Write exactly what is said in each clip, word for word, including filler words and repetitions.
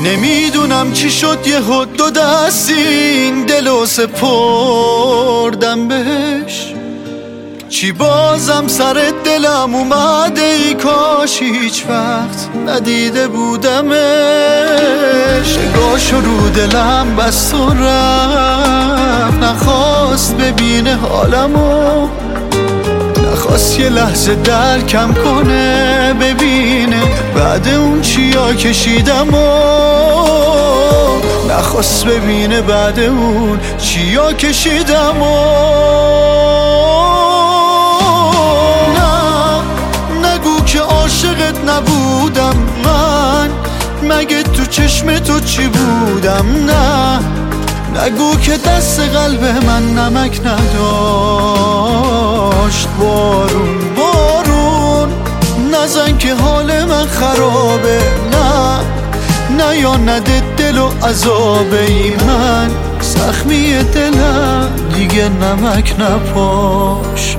نمیدونم چی شد یهو دو دستی این دلو سپردم بهش. چی بازم سر دلم اومده ای کاش هیچ وقت ندیده بودمش. نگاهشو رو دلم بست و رفت، نخواست ببینه حالمو، نخواست یه لحظه درکم کنه ببینه بعد اون چیا کشیدم و نخواست ببینه بعد اون چیا کشیدم و نه نگو که عاشقت نبودم من، مگه تو چشم تو چی بودم؟ نه نگو که دست قلب من نمک نداشت. بارون بارون نزن که حال من خرابه، نه نه یا نده دل و عذابه ای من زخمی دلم دیگه نمک نپاش.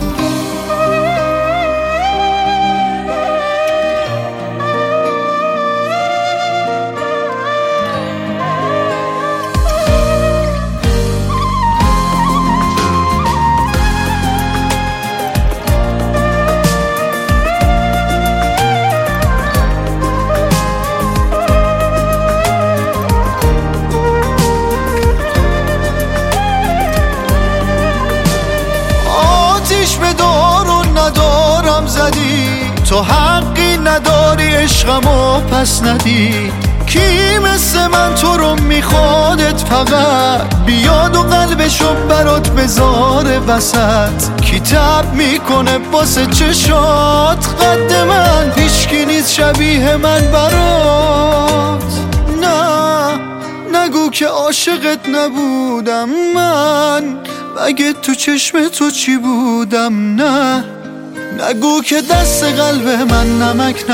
به دارو ندارم زدی، تو حقی نداری عشقمو پس ندی. کی مثل من تو رو میخوادت فقط بیاد و قلبشو برات بذاره وسط. کی تب میکنه واسه چشات قد من، هیچکی نیست شبیه من برات. نه نگو که عاشقت نبودم من، مگه تو چشم تو چی بودم؟ نه نگو که دست قلب من نمک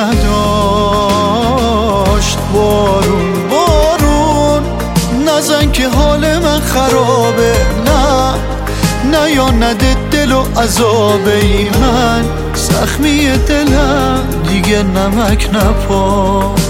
نداشت. بارون بارون نزن که حال من خرابه، نه نه یا نده دل و عذابه ای من زخمی دلم دیگه نمک نپاش.